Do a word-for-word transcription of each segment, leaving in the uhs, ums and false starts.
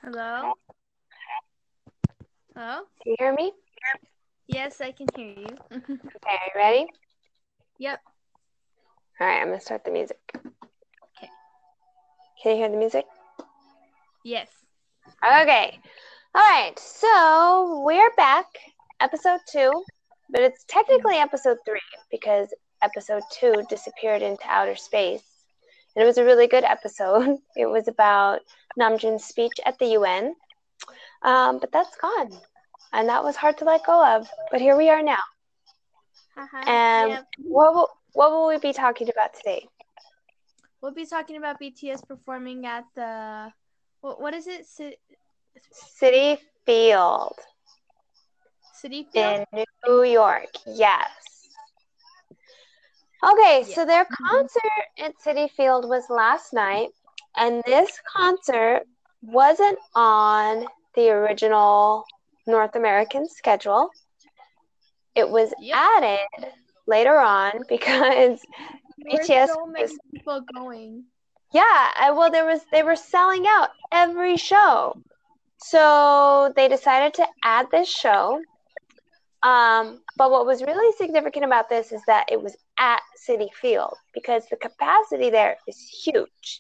Hello? Hello? Can you hear me? Yes, I can hear you. Okay, are you ready? Yep. All right, I'm going to start the music. Okay. Can you hear the music? Yes. Okay. All right, so we're back, episode two, but it's technically episode three because episode two disappeared into outer space. And it was a really good episode. It was about Namjoon's speech at the U N, um, but that's gone. And that was hard to let go of, but here we are now. Uh-huh. And Yep. what will, what will we be talking about today? We'll be talking about B T S performing at the, what, what is it? C- Citi Field. Citi Field? In New York, yes. Okay, Yeah. so their concert at Citi Field was last night, and this concert wasn't on the original North American schedule. It was Yep. added later on because There B T S were so many was, people going. yeah, I, well, there was they were selling out every show, so they decided to add this show. Um, but what was really significant about this is that it was at Citi Field because the capacity there is huge.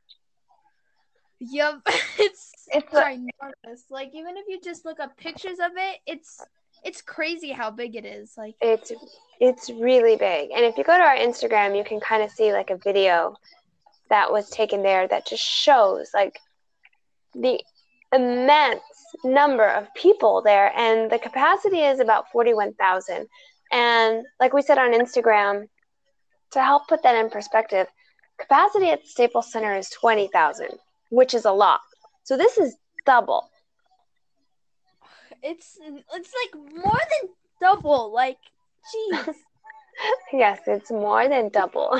Yep. it's It's a, ginormous. Like, even if you just look up pictures of it, it's it's crazy how big it is. Like, it's it's really big. And if you go to our Instagram, you can kind of see like a video that was taken there that just shows like the immense number of people there, and the capacity is about forty-one thousand. And like we said on Instagram, to help put that in perspective, capacity at Staples Center is twenty thousand, which is a lot. So this is double. it's it's like more than double. Like, jeez. Yes, it's more than double.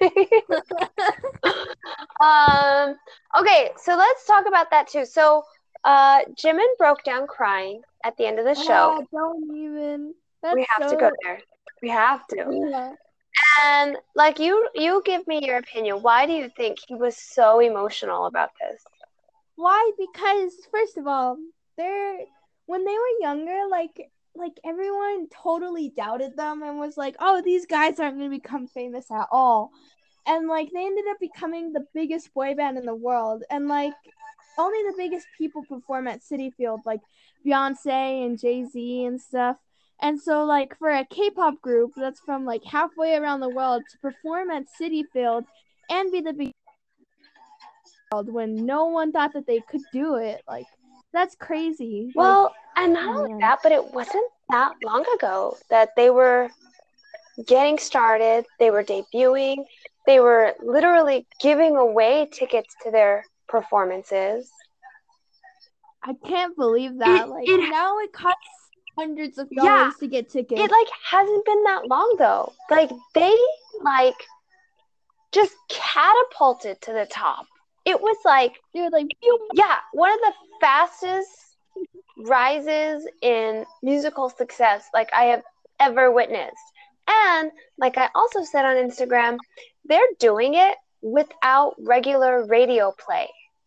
um, okay, so let's talk about that too. So uh, Jimin broke down crying at the end of the show. Uh, don't even. That's We have so... to go there. We have to. Yeah. And like you, you give me your opinion. Why do you think he was so emotional about this? Why? Because first of all, they're when they were younger, like like everyone totally doubted them and was like, "Oh, these guys aren't going to become famous at all." And like they ended up becoming the biggest boy band in the world, and like only the biggest people perform at Citi Field, like Beyonce and Jay-Z and stuff. And so like for a K-pop group that's from like halfway around the world to perform at Citi Field and be the biggest when no one thought that they could do it, like that's crazy. Well, like, and not oh, only man. that, but it wasn't that long ago that they were getting started. They were debuting. They were literally giving away tickets to their performances. I can't believe that. It, like it now it costs hundreds of yeah, dollars to get tickets. it like hasn't been that long though. Like they like just catapulted to the top. It was like, Dude, like yeah, one of the fastest rises in musical success like I have ever witnessed. And like I also said on Instagram, they're doing it without regular radio play.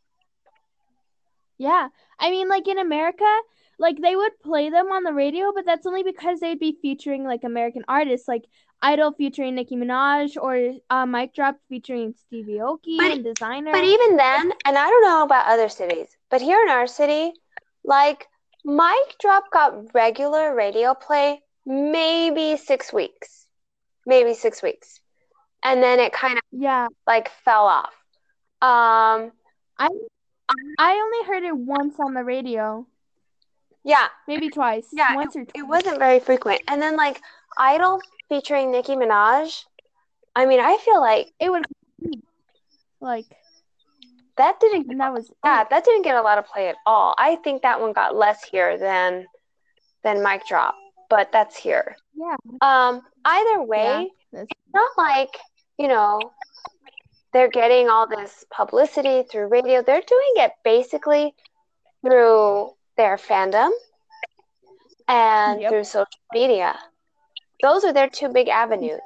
Yeah. I mean, like in America, like they would play them on the radio, but that's only because they'd be featuring like American artists, like Idol featuring Nicki Minaj or uh, Mic Drop featuring Stevie Aoki But, and Designer. but even then, and I don't know about other cities, but here in our city, like Mic Drop got regular radio play maybe six weeks. Maybe six weeks. And then it kind of yeah, like fell off. Um I I only heard it once on the radio. Yeah. Maybe twice. Yeah, Once it, or twice. it wasn't very frequent. And then like Idol featuring Nicki Minaj, I mean, I feel like it was like that didn't and that was yeah, it. that didn't get a lot of play at all. I think that one got less here than than Mic Drop, but that's here. Yeah. Um either way, yeah. it's not like, you know, they're getting all this publicity through radio. They're doing it basically through their fandom and Yep. through social media. Those are their two big avenues.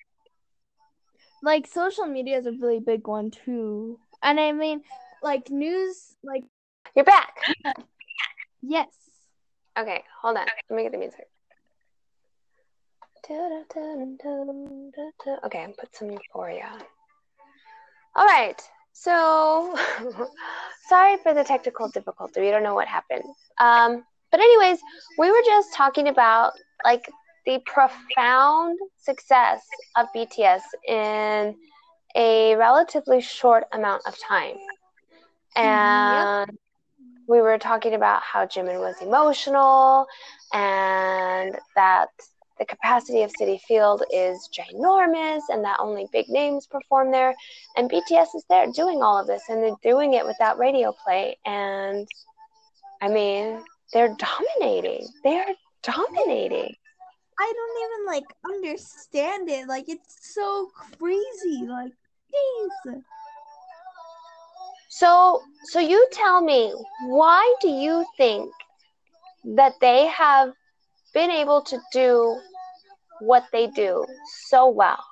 Like social media is a really big one too. And I mean, like news, like You're back. Yes. Okay, hold on. Let me get the music. Okay, I'll put some euphoria on. All right. So, sorry for the technical difficulty. We don't know what happened. Um, but anyways, we were just talking about like the profound success of B T S in a relatively short amount of time. And yep. We were talking about how Jimin was emotional and that the capacity of Citi Field is ginormous and that only big names perform there. And B T S is there doing all of this, and they're doing it without radio play. And I mean, they're dominating. They're dominating. I don't even like understand it. Like, it's so crazy. Like, jeez. So, so you tell me, why do you think that they have been able to do what they do so well?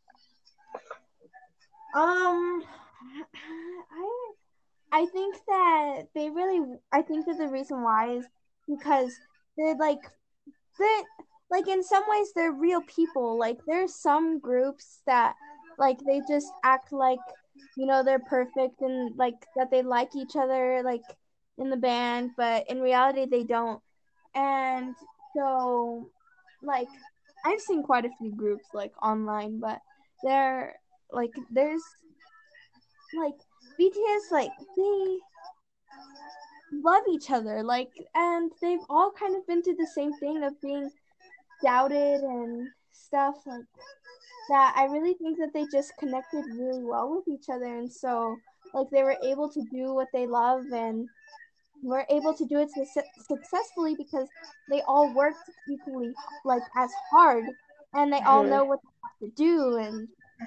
Um, I I think that they really. I think that the reason why is because they're like they like in some ways they're real people. Like there's some groups that like they just act like, you know, they're perfect and like that they like each other like in the band, but in reality they don't. And so like I've seen quite a few groups like online, but they're like there's like B T S like they love each other like and they've all kind of been through the same thing of being doubted and stuff like that. I really think that they just connected really well with each other, and so like they were able to do what they love and were able to do it su- successfully because they all worked equally like as hard, and they all know what they have to do. And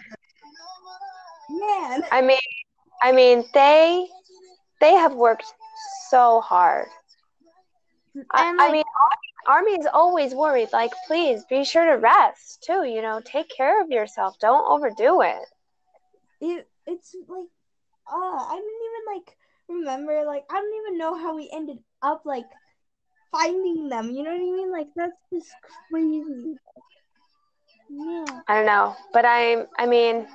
man, I mean, I mean they they have worked so hard. I, like, I mean, Army is always worried. Like, please be sure to rest too. You know, take care of yourself. Don't overdo it. It it's like, uh, I didn't even like remember. Like, I don't even know how we ended up like finding them. You know what I mean? Like, that's just crazy. Yeah. I don't know, but I'm. I mean,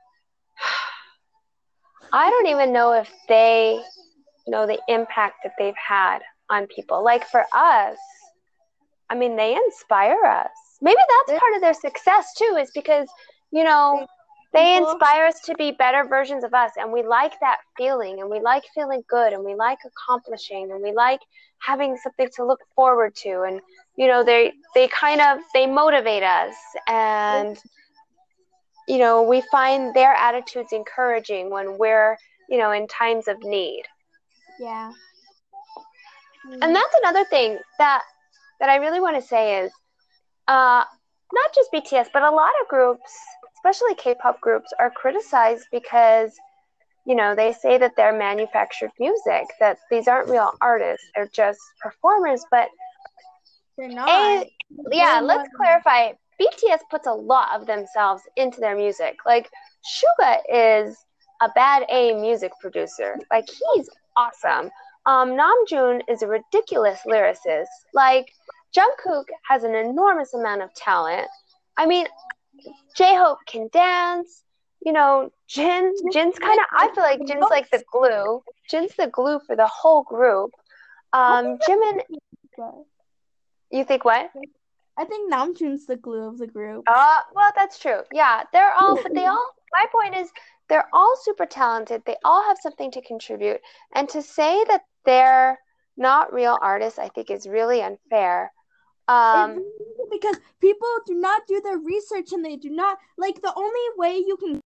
I don't even know if they know the impact that they've had on people. Like for us, I mean, they inspire us. Maybe that's part of their success too, is because, you know, they inspire us to be better versions of us. And we like that feeling, and we like feeling good, and we like accomplishing, and we like having something to look forward to. And, you know, they, they kind of, they motivate us, and, you know, we find their attitudes encouraging when we're, you know, in times of need. Yeah. Mm. And that's another thing that that I really want to say is uh, not just B T S, but a lot of groups, especially K-pop groups, are criticized because, you know, they say that they're manufactured music, that these aren't real artists, they're just performers, but they're not. A, yeah, let's clarify. B T S puts a lot of themselves into their music. Like, Suga is a bad A music producer. Like, he's awesome. Um, Namjoon is a ridiculous lyricist. Like, Jungkook has an enormous amount of talent. I mean, J-Hope can dance. You know, Jin, Jin's kind of, I feel like Jin's like the glue. Jin's the glue for the whole group. Um, Jimin, you think what? I think Namjoon's the glue of the group. Uh, well, that's true. Yeah, they're all, but they all, my point is, they're all super talented. They all have something to contribute. And to say that they're not real artists, I think is really unfair. Um, because people do not do their research, and they do not, like, the only way you can.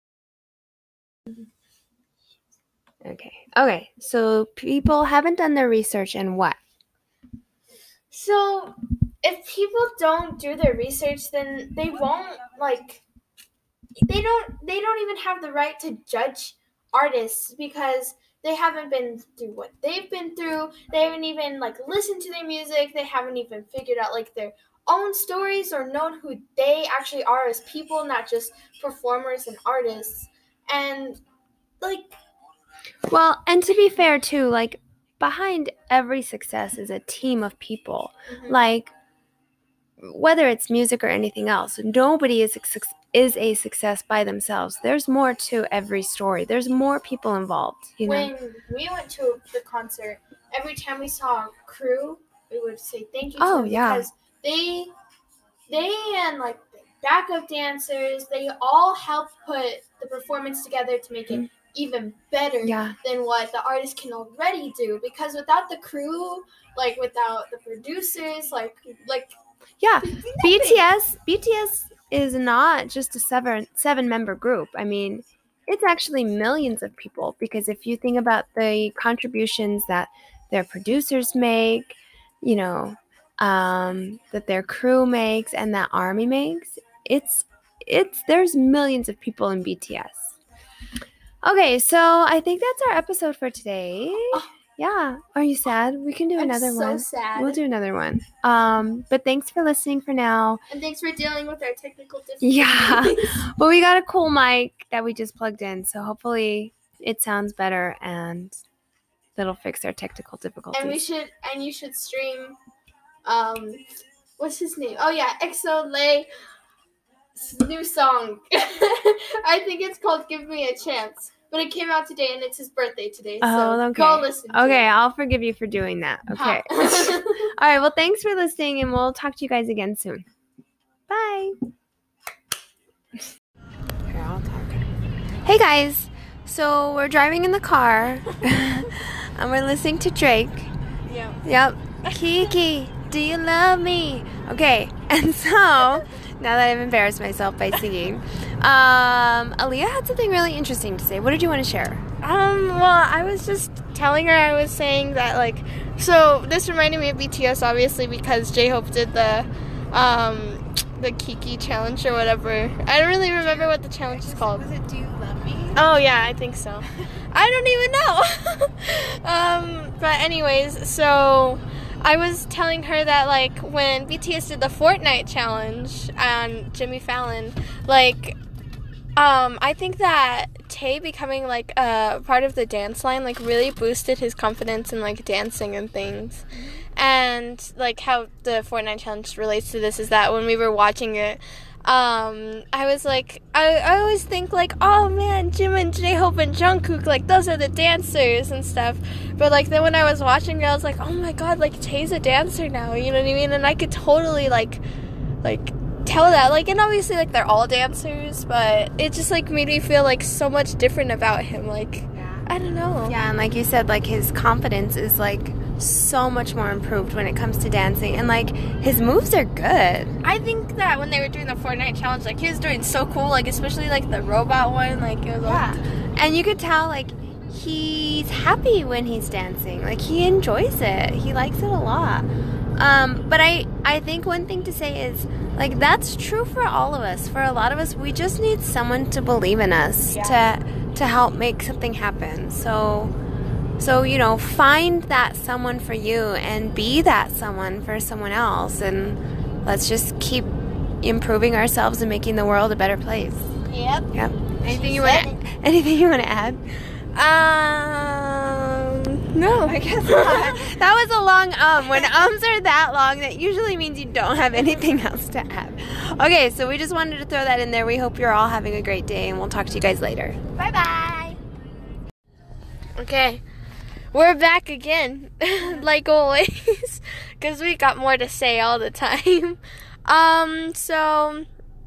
Okay. Okay. So people haven't done their research, and what? So if people don't do their research, then they won't like they don't they don't even have the right to judge artists because they haven't been through what they've been through. They haven't even like listened to their music. They haven't even figured out like their own stories or known who they actually are as people, not just performers and artists. And like well, and to be fair too, like behind every success is a team of people. Mhm. Like, whether it's music or anything else, nobody is a, suc- is a success by themselves. There's more to every story. There's more people involved, you know? When we went to the concert, every time we saw a crew, we would say thank you to Oh, them yeah. because they, they and like the backup dancers, they all helped put the performance together to make it even better Yeah. than what the artist can already do. Because without the crew, like without the producers, like like Yeah, B T S B T S is not just a seven seven member group. I mean, it's actually millions of people, because if you think about the contributions that their producers make, you know, um, that their crew makes and that ARMY makes, it's it's there's millions of people in B T S. Okay, so I think that's our episode for today. Yeah. Are you sad? We can do I'm another so one. sad. We'll do another one. Um, but thanks for listening for now. And thanks for dealing with our technical difficulties. Yeah. But we got a cool mic that we just plugged in, so hopefully it sounds better and that'll fix our technical difficulties. And we should and you should stream um what's his name? Oh yeah, EXO-Lay's new song. I think it's called Give Me a Chance. But it came out today and it's his birthday today. Oh, so okay. go listen to Okay, it. I'll forgive you for doing that. Okay. Ha. All right, well, thanks for listening, and we'll talk to you guys again soon. Bye. Here, I'll talk. Hey, guys. So we're driving in the car, and we're listening to Drake. Yeah. Yep. Kiki, do you love me? Okay, and so, now that I've embarrassed myself by singing, um, Aaliyah had something really interesting to say. What did you want to share? Um, well, I was just telling her, I was saying that, like, so this reminded me of B T S, obviously, because J-Hope did the, um, the Kiki challenge or whatever. I don't really remember what the challenge is called. Was it Do You Love Me? Oh, yeah, I think so. I don't even know. um, but anyways, so I was telling her that, like, when B T S did the Fortnite challenge on Jimmy Fallon, like, um, I think that Tay becoming, like, a part of the dance line, like, really boosted his confidence in, like, dancing and things. And, like, how the Fortnite challenge relates to this is that when we were watching it, um, I was like, I, I always think, like, oh, man, Jim and J-Hope and Jungkook, like, those are the dancers and stuff. But, like, then when I was watching it, I was like, oh, my God, like, Tay's a dancer now, you know what I mean? And I could totally, like, like, tell that, like, and obviously, like, they're all dancers, but it just, like, made me feel, like, so much different about him, like, Yeah. I don't know. Yeah, and like you said, like, his confidence is, like, so much more improved when it comes to dancing, and, like, his moves are good. I think that when they were doing the Fortnite challenge, like, he was doing so cool, like, especially, like, the robot one, like, it was all... Yeah. And you could tell, like, he's happy when he's dancing. Like, he enjoys it. He likes it a lot. Um, but I, I think one thing to say is, like, that's true for all of us. For a lot of us, we just need someone to believe in us, Yeah. to to help make something happen. So, so you know, find that someone for you and be that someone for someone else. And let's just keep improving ourselves and making the world a better place. Yep. Yep. Anything She you want said to? Anything you want to add? Um, no. I guess not. That was a long um. When ums are that long, that usually means you don't have anything else to add. Okay, so we just wanted to throw that in there. We hope you're all having a great day, and we'll talk to you guys later. Bye-bye. Okay. We're back again, like always, because we got more to say all the time. Um, so,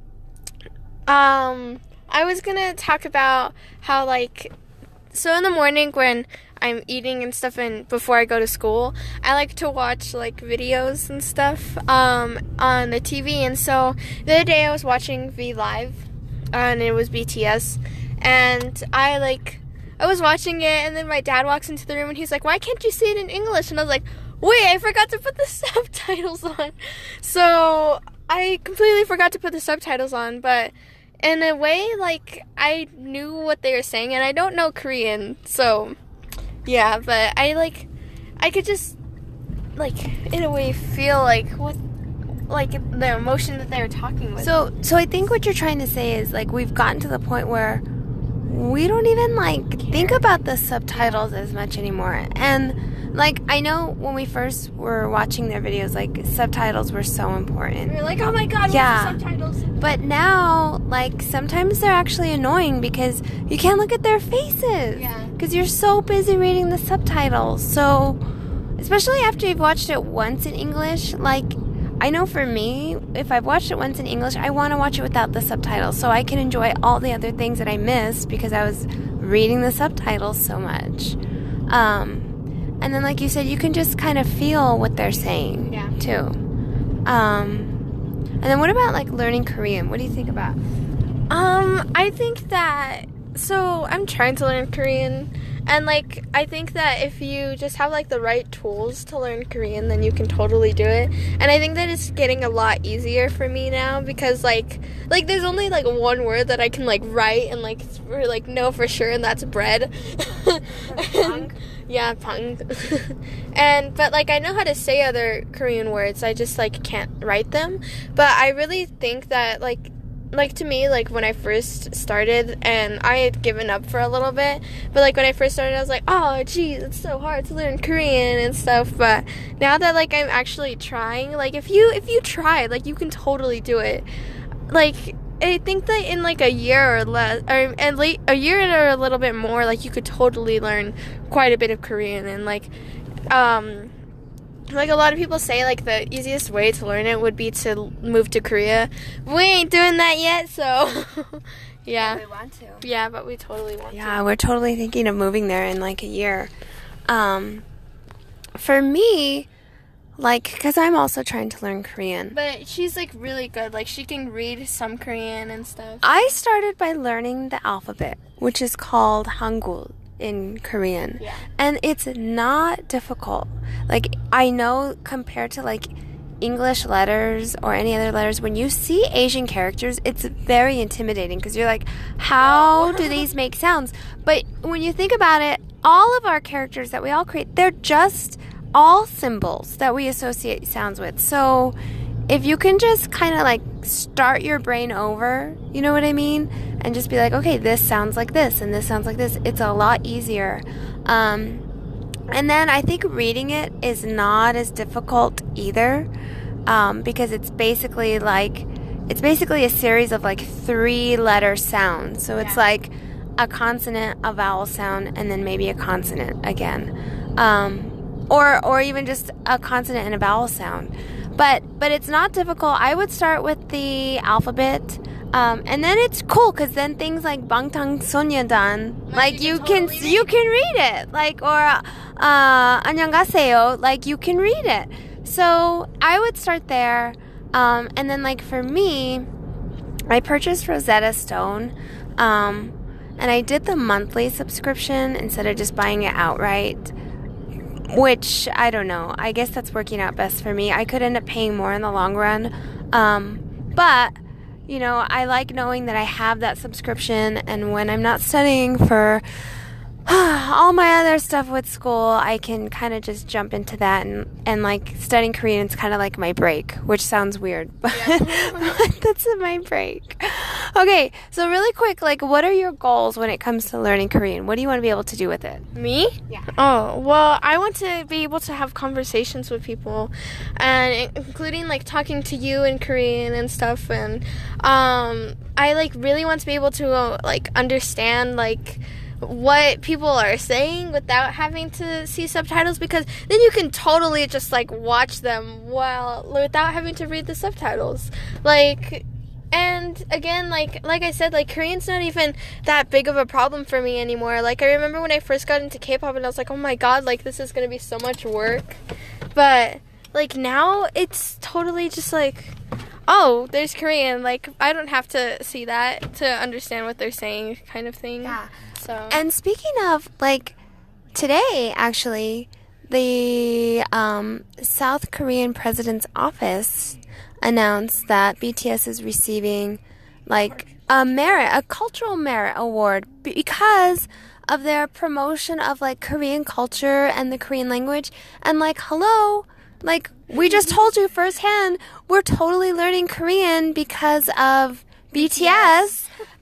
um, I was gonna talk about how, like, so in the morning when I'm eating and stuff and before I go to school, I like to watch, like, videos and stuff, um, on the T V, and so the other day I was watching V Live, and it was B T S, and I, like, I was watching it, and then my dad walks into the room, and he's like, why can't you see it in English? And I was like, wait, I forgot to put the subtitles on. So I completely forgot to put the subtitles on, but in a way, like, I knew what they were saying, and I don't know Korean, so, yeah, but I, like, I could just, like, in a way feel, like, what, like, the emotion that they were talking with. So, so I think what you're trying to say is, like, we've gotten to the point where we don't even like think about the subtitles as much anymore. And like, I know when we first were watching their videos, like subtitles were so important. We're like, oh my god, Yeah. what's the subtitles? But now, like, sometimes they're actually annoying because you can't look at their faces. Yeah. Because you're so busy reading the subtitles. So, especially after you've watched it once in English, like, I know for me, if I've watched it once in English, I want to watch it without the subtitles so I can enjoy all the other things that I missed because I was reading the subtitles so much. Um, and then, like you said, you can just kind of feel what they're saying, Yeah. too. Um, and then what about, like, learning Korean? What do you think about? Um, I think that, so I'm trying to learn Korean, and like, I think that if you just have like the right tools to learn Korean, then you can totally do it. And I think that it's getting a lot easier for me now because like, like there's only like one word that I can like write and like, for, like know for sure, and that's bread. And, yeah, pang. And, but like, I know how to say other Korean words, I just like can't write them. But I really think that like, like to me, like when I first started, and I had given up for a little bit, but like when I first started I was like, oh geez, it's so hard to learn Korean and stuff. But now that like I'm actually trying, like if you if you try, like you can totally do it. Like I think that in like a year or less, or and late a year or a little bit more, like you could totally learn quite a bit of Korean. And like um like a lot of people say, like the easiest way to learn it would be to move to Korea. We ain't doing that yet, so yeah. We want to. Yeah, but we totally want Yeah, we're totally thinking of moving there in like a year. Um, for me, like, because I'm also trying to learn Korean. to. But she's like really good. Like she can read some Korean and stuff. I started by learning the alphabet, which is called Hangul in Korean. Yeah. And it's not difficult. Like, I know compared to like English letters or any other letters, when you see Asian characters, it's very intimidating because you're like, how do these make sounds? But when you think about it, all of our characters that we all create, they're just all symbols that we associate sounds with. So if you can just kind of like start your brain over, you know what I mean? And just be like, okay, this sounds like this and this sounds like this. It's a lot easier. Um, and then I think reading it is not as difficult either, um, because it's basically like, it's basically a series of like three letter sounds. So it's like a consonant, a vowel sound, and then maybe a consonant again. Um, or, or even just a consonant and a vowel sound. But but it's not difficult. I would start with the alphabet, um, and then it's cool because then things like 방탄소년단, like you can you can read it, like or uh, 안녕하세요, like you can read it. So I would start there, um, and then like for me, I purchased Rosetta Stone, um, and I did the monthly subscription instead of just buying it outright. Which, I don't know. I guess that's working out best for me. I could end up paying more in the long run. Um, but, you know, I like knowing that I have that subscription. And when I'm not studying for all my other stuff with school, I can kind of just jump into that. And, and like, studying Korean is kind of like my break, which sounds weird. But, but that's my break. Okay, so really quick, like, what are your goals when it comes to learning Korean? What do you want to be able to do with it? Me? Yeah. Oh, well, I want to be able to have conversations with people, and including like talking to you in Korean and stuff. And um, I like really want to be able to uh, like understand like what people are saying without having to see subtitles, because then you can totally just like watch them while without having to read the subtitles. Like. And again, like like I said, like Korean's not even that big of a problem for me anymore. Like I remember when I first got into K-pop and I was like, oh my god, like this is gonna be so much work. But like now it's totally just like, oh, there's Korean. Like I don't have to see that to understand what they're saying, kind of thing. Yeah. So And speaking of, like, today, actually, the um, South Korean president's office announced that B T S is receiving like a merit, a cultural merit award because of their promotion of like Korean culture and the Korean language. And like, hello, like we just told you firsthand, we're totally learning Korean because of B T S.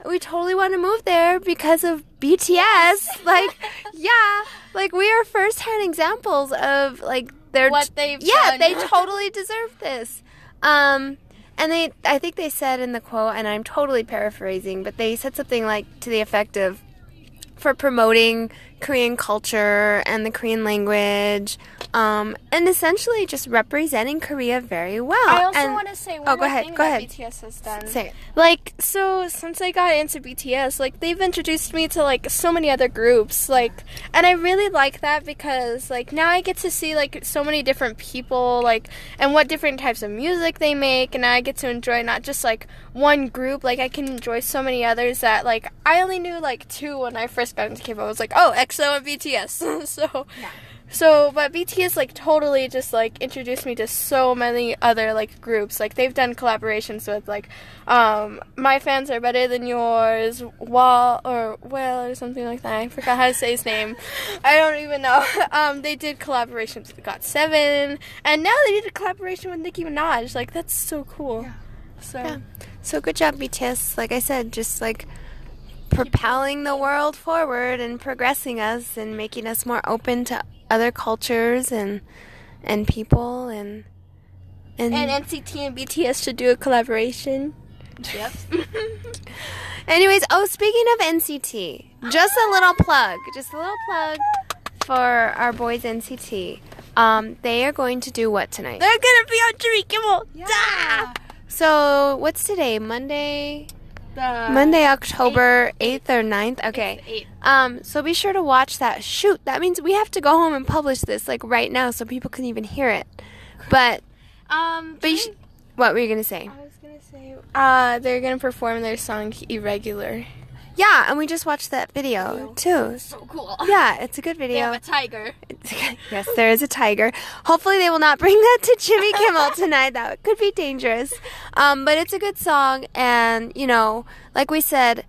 we totally want to move there because of B T S. Like, yeah, like we are first-hand examples of like their What they've yeah, done. they totally deserve this. Um, and they, I think they said in the quote, and I'm totally paraphrasing, but they said something like to the effect of, for promoting Korean culture and the Korean language, um, and essentially just representing Korea very well. I also And- want to say one oh, go more ahead, thing go that ahead. B T S has done. Say it. Like, so since I got into B T S, like, they've introduced me to, like, so many other groups, like, and I really like that because, like, now I get to see, like, so many different people, like, and what different types of music they make, and now I get to enjoy not just, like, one group, like, I can enjoy so many others that, like, I only knew, like, two when I first got into K-pop. I was like, oh, X O and B T S, so... Yeah. So, but B T S, like, totally just, like, introduced me to so many other, like, groups. Like, they've done collaborations with, like, um, My Fans Are Better Than Yours, Wall, or Well, or something like that. I forgot how to say his name. I don't even know. Um, they did collaborations with got seven, and now they did a collaboration with Nicki Minaj. Like, that's so cool. Yeah. So, Yeah. So good job, B T S. Like I said, just like propelling the world forward and progressing us and making us more open to other cultures and and people and and, and N C T and B T S should do a collaboration. Yep. Anyways, oh, speaking of N C T, just a little plug, just a little plug for our boys N C T. Um, they are going to do what tonight? They're gonna be on Jimmy Kimmel. Yeah. So what's today? Monday. The Monday, October eighth or ninth. Okay. eighth. Um, so be sure to watch that. Shoot, that means we have to go home and publish this like right now so people can even hear it. But Um, but you sh- what were you gonna say? I was gonna say, uh, they're gonna perform their song "Irregular." Yeah, and we just watched that video too. So cool. Yeah, it's a good They video. have a tiger. Yes, there is a tiger. Hopefully they will not bring that to Jimmy Kimmel tonight. That could be dangerous. Um, but it's a good song, and you know, like we said,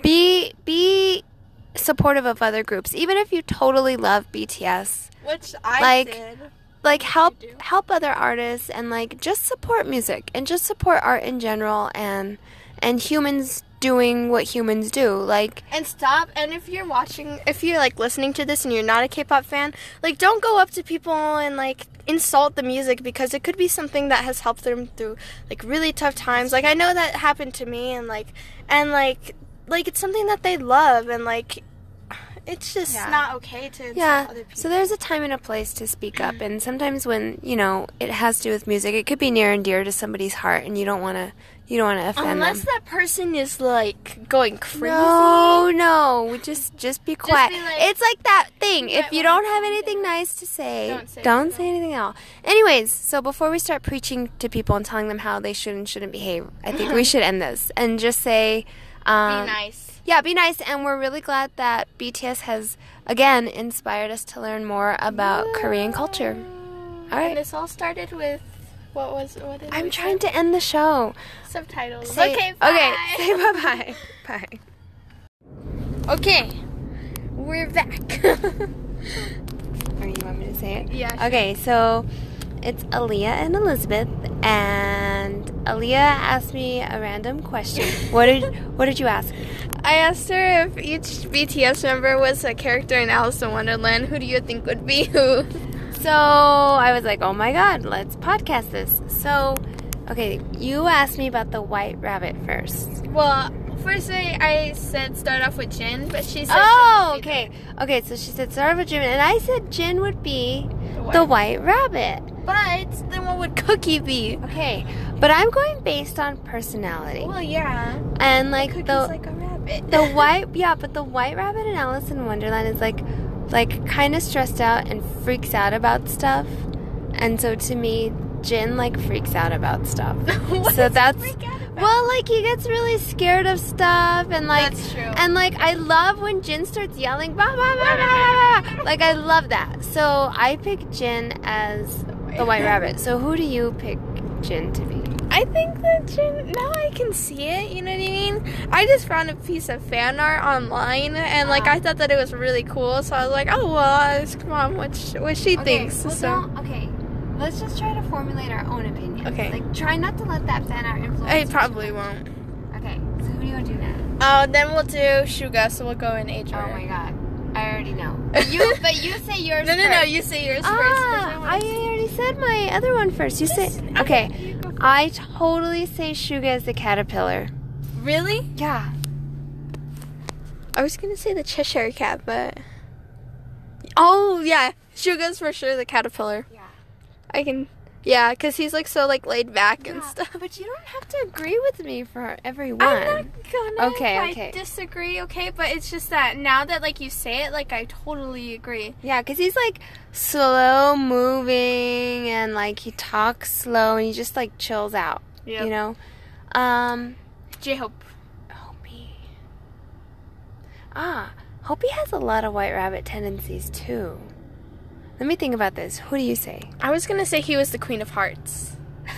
be be supportive of other groups, even if you totally love B T S. Which I Like- did. Like help do. help other artists, and like just support music and just support art in general, and and humans doing what humans do. Like And stop. And if you're watching, if you're like listening to this and you're not a K-pop fan, like don't go up to people and like insult the music because it could be something that has helped them through like really tough times. Like I know that happened to me, and like and like like it's something that they love, and like it's just Yeah. not okay to insult yeah, other people. so there's a time and a place to speak up, and sometimes when you know it has to do with music, it could be near and dear to somebody's heart, and you don't want to you don't want to offend Unless them. that person is like going crazy. No, no, just just be quiet. be like- It's like that thing. You If might you wanna don't have calm anything down. nice to say, Don't say don't anything. say anything at all. Anyways, so before we start preaching to people and telling them how they should and shouldn't behave, I think we should end this and just say, um, Be nice. yeah, be nice. And we're really glad that B T S has again inspired us to learn more about Korean culture. All And right, this all started with what was what did I'm we trying say? to end the show. Subtitles. Say- okay, bye. Okay, say bye-bye. Bye. Okay, we're back. Or you want me to say it? Yeah, sure. Okay, so it's Aaliyah and Elizabeth, and Aaliyah asked me a random question. What did What did you ask me? I asked her if each B T S member was a character in Alice in Wonderland. Who do you think would be who? So I was like, oh my god, let's podcast this. So, okay, you asked me about the White Rabbit first. Well, first I, I said start off with Jin, but she said. Oh, Jin would be okay. Okay, so she said start with Jin, and I said Jin would be the the white- White Rabbit. But then what would Cookie be? Okay, but I'm going based on personality. Well, yeah. And like Cookie's the like a rabbit. the white yeah, but the White Rabbit in Alice in Wonderland is like like kind of stressed out and freaks out about stuff. And so to me, Jin like freaks out about stuff. What So does he that's freak out about? well, like he gets really scared of stuff, and like That's true. and like I love when Jin starts yelling bah, bah, bah, bah, bah. Like I love that. So I pick Jin as the White Rabbit. So who do you pick Jin to be? I think that Jin, now I can see it, you know what I mean? I just found a piece of fan art online, and like I thought that it was really cool, so I was like, oh well, I'll ask mom what, sh- what she thinks. well, so don't- okay, let's just try to formulate our own opinion. Okay. Like try not to let that fan art influence. I you. probably won't. Okay, so who do you want to do now? Oh, then we'll do Suga, so we'll go in age order. Oh my god. I already know. You, but you say yours No, no, first. no, you say yours Ah, first. 'cause I wanna I see- already said my other one first. You say okay. I totally say Suga is the caterpillar. Really? Yeah. I was gonna say the Cheshire Cat, but oh yeah, Suga's for sure the caterpillar. Yeah. I can, yeah, cause he's like so like laid back and stuff. But you don't have to agree with me for everyone. I'm not gonna. Okay, if okay. I disagree, okay, but it's just that now that like you say it, like I totally agree. Yeah, because he's like slow moving and like he talks slow and he just like chills out. Yep. You know? Um, J-Hope. Hopi. Ah, Hopi has a lot of White Rabbit tendencies too. Let me think about this. Who do you say? I was gonna say he was the Queen of Hearts.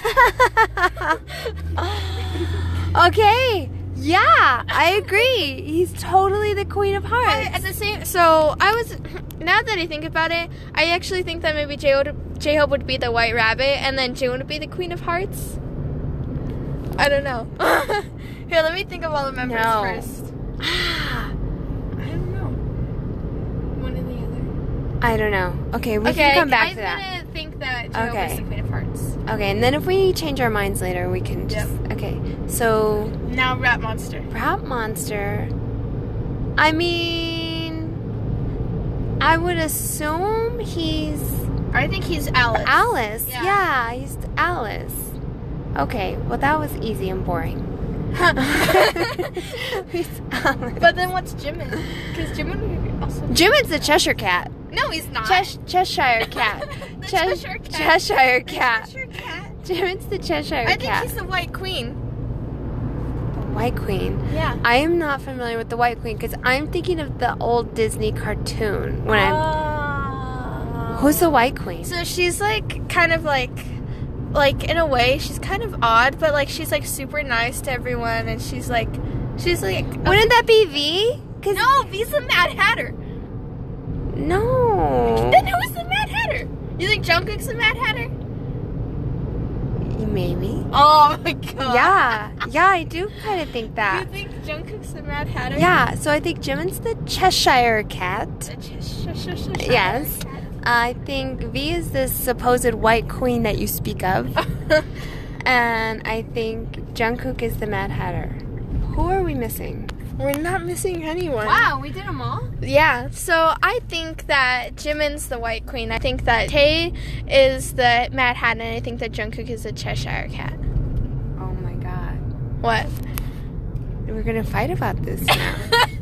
Okay. Yeah, I agree. He's totally the Queen of But Hearts. at the same, so I was. Now that I think about it, I actually think that maybe J-Hope, J-Hope would be the White Rabbit, and then June would be the Queen of Hearts. I don't know. Here, let me think of all the members No. first. I don't know. One or the other. I don't know. Okay, we okay, can come back I'm to that. gonna think that J-Hope Okay. is the Queen of Hearts. Okay, and then if we change our minds later, we can just. Okay, so Now, Rat Monster. Rat Monster. I mean, I would assume he's I think he's Alice. Alice. Yeah. Yeah, he's Alice. Okay, well that was easy and boring. He's Alice. But then what's Jimin? Because Jimin would be also. Jimin's the Cheshire Cat. No, he's not. Chesh- Cheshire Cat. The Chesh- Cheshire Cat. Cheshire The Cat. Cheshire Cat. Jimin's the Cheshire I think Cat. he's the White Queen. The White Queen. Yeah. I am not familiar with the White Queen because I'm thinking of the old Disney cartoon. When I'm, I'm. who's the White Queen? So she's like kind of like, like in a way she's kind of odd, but like she's like super nice to everyone, and she's like, she's like. Wouldn't that be V? Cause No, V's the Mad Hatter. no. Then who's the Mad Hatter? You think Jungkook's the Mad Hatter? Maybe. Oh my god. Yeah, yeah, I do kind of think You that. think Jungkook's the Mad Hatter? Yeah, so I think Jimin's the Cheshire Cat. The Cheshire Cat. Yes. I think V is the supposed White Queen that you speak of. And I think Jungkook is the Mad Hatter. Who are we missing? We're not missing anyone. Wow, we did them all? Yeah, so I think that Jimin's the White Queen. I think that Tae is the Mad Hatter, and I think that Jungkook is the Cheshire Cat. Oh my god. What? We're gonna fight about this now.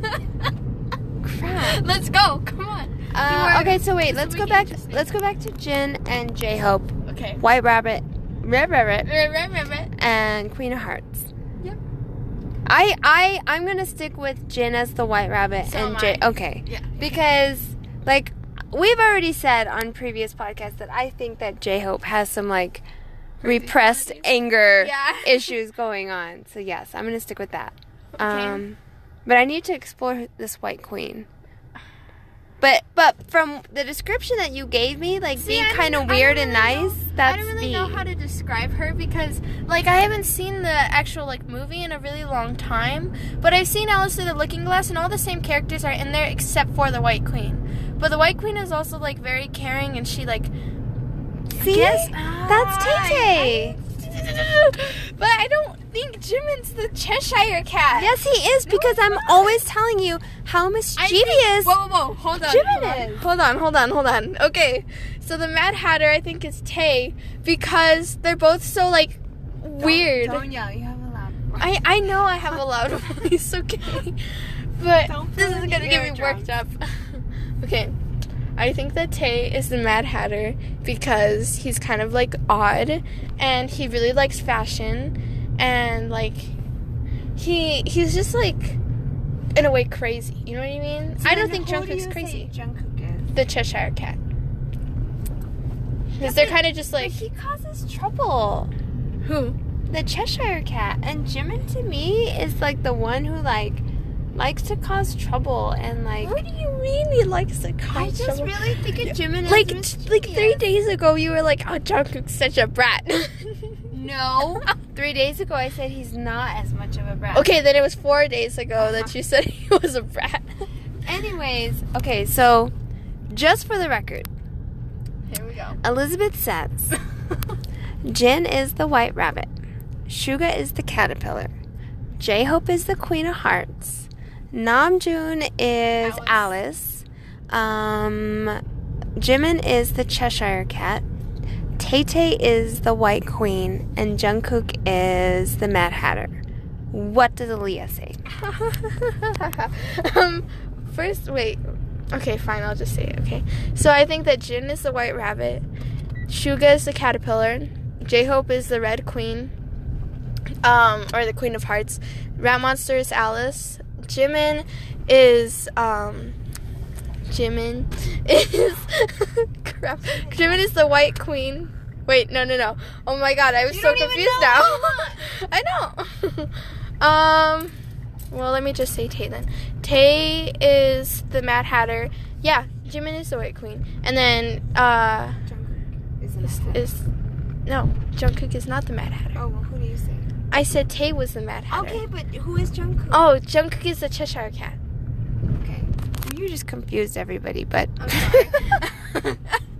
Crap. Let's go. Come on. Uh, We're- okay, so wait, this let's will go be back interesting. let's go back to Jin and J-Hope. Okay. White Rabbit, Red Rabbit, Remember? and Queen of Hearts. Yep. I I I'm gonna stick with Jin as the White Rabbit So and am J. I. Okay. Yeah. Because like we've already said on previous podcasts that I think that J-Hope has some like repressed anger Yeah. issues going on. So yes, I'm gonna stick with that. Okay. Um, but I need to explore this White Queen. But but from the description that you gave me, like See, being I don't- kind I of don't weird really and know- nice, that's I don't really V. know how to describe her because, like, I haven't seen the actual like movie in a really long time. But I've seen Alice Through the Looking Glass, and all the same characters are in there except for the White Queen. But the White Queen is also like very caring, and she like. See, Yes, that's Tay Tay. But I don't think Jimin's the Cheshire Cat. Yes, he is because I'm always telling you how I mischievous. think- Whoa, whoa, whoa! Hold on. Jimin hold on. is. Hold on, hold on, hold on. Okay, so the Mad Hatter I think is Tay because they're both so like weird. Don't yell. You have a loud. I I know I have a loud voice, okay, but Don't this put is any gonna get me eardrums. worked up. Okay, I think that Tay is the Mad Hatter because he's kind of like odd and he really likes fashion and like he he's just like in a way crazy. You know what I mean? I don't think Jungkook's crazy. Jungkook is. The Cheshire Cat. Because they're kind of just like But he causes trouble. who? The Cheshire Cat, and Jimin to me is like the one who like likes to cause trouble and like. What do you mean he likes to cause I just trouble? really think of Jimin as like mischievous. like three days ago you were like, oh, Jungkook's such a brat. No. Three days ago, I said he's not as much of a brat. Okay, then it was four days ago that you said he was a brat. Anyways, okay, so just for the record, Here we go. Elizabeth says Jin is the white rabbit, Suga is the caterpillar, J-Hope is the queen of hearts, Namjoon is Alice, Alice um, Jimin is the Cheshire cat, Tay-Tay is the white queen, and Jungkook is the Mad Hatter. What does Aaliyah say? um, first, wait. Okay, fine, I'll just say it, okay? So I think that Jin is the white rabbit, Suga is the caterpillar, J-Hope is the red queen, um, or the queen of hearts, Rat Monster is Alice, Jimin is, um, Jimin is, crap, Jimin is the white queen. Wait, no, no, no. Oh my god, I was You so don't even confused know. now. I know. um, well, let me just say Tay then. Tay is the Mad Hatter. Yeah, Jimin is the white queen. And then, uh, is, is, no, Jungkook is not the Mad Hatter. Oh, well, who do you say? I said Tay was the Mad Hatter. Okay, but who is Jungkook? Oh, Jungkook is the Cheshire cat. Okay. You just confused everybody, but... I'm sorry.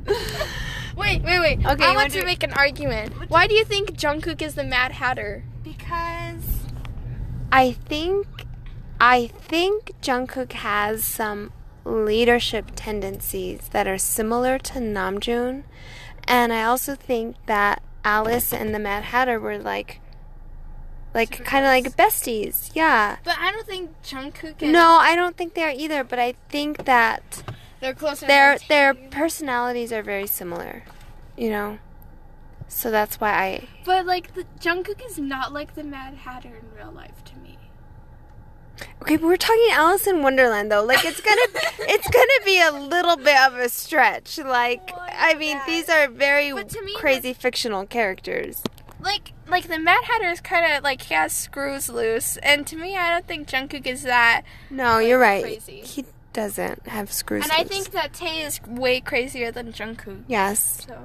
Wait, wait, wait. Okay, I you want wanna to do- make an argument. Why do you think Jungkook is the Mad Hatter? Because I think I think Jungkook has some leadership tendencies that are similar to Namjoon, and I also think that Alice and the Mad Hatter were like like kind of like besties. Yeah. But I don't think Jungkook and No, I don't think they are either, but I think that they're closer. their than their Tay. personalities are very similar, you know. So that's why I But like the Jungkook is not like the Mad Hatter in real life to me. Okay, but we're talking Alice in Wonderland though. Like it's gonna it's gonna be a little bit of a stretch. Like I mean, these are very But to me, crazy fictional characters. Like like the Mad Hatter is kind of like he has screws loose, and to me, I don't think Jungkook is that. No, you're right. crazy. He doesn't have screws. And I loose. think that Tay is way crazier than Jungkook. yes. So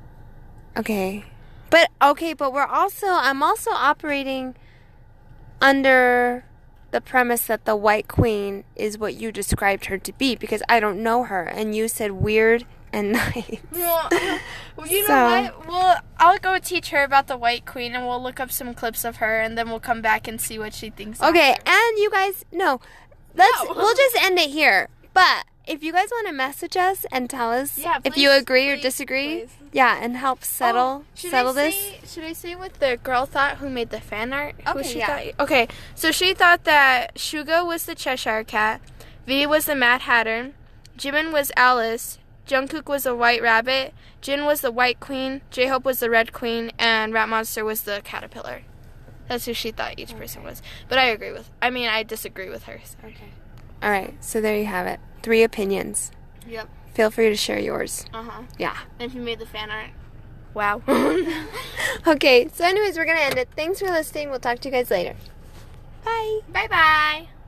Okay. But okay, but we're also I'm also operating under the premise that the White Queen is what you described her to be, because I don't know her and you said weird and nice. well, well, you know So- what? Well, I'll go teach her about the White Queen, and we'll look up some clips of her, and then we'll come back and see what she thinks. Okay, after. and you guys, no, let's No. we'll just end it here. But if you guys want to message us and tell us Yeah, if you please, agree or please, disagree, please. yeah, and help settle Oh, should settle I this. say, Should I say what the girl thought who made the fan art? Who Okay, she yeah. thought- okay, so she thought that Suga was the Cheshire Cat, V was the Mad Hatter, Jimin was Alice, Jungkook was the White Rabbit, Jin was the White Queen, J-Hope was the Red Queen, and Rat Monster was the Caterpillar. That's who she thought each person was. But I agree with, I mean, I disagree with her. So. Okay. All right, so there you have it. Three opinions. Yep. Feel free to share yours. Uh-huh. Yeah. And who made the fan art? Wow. Okay, so anyways, we're going to end it. Thanks for listening. We'll talk to you guys later. Bye. Bye-bye.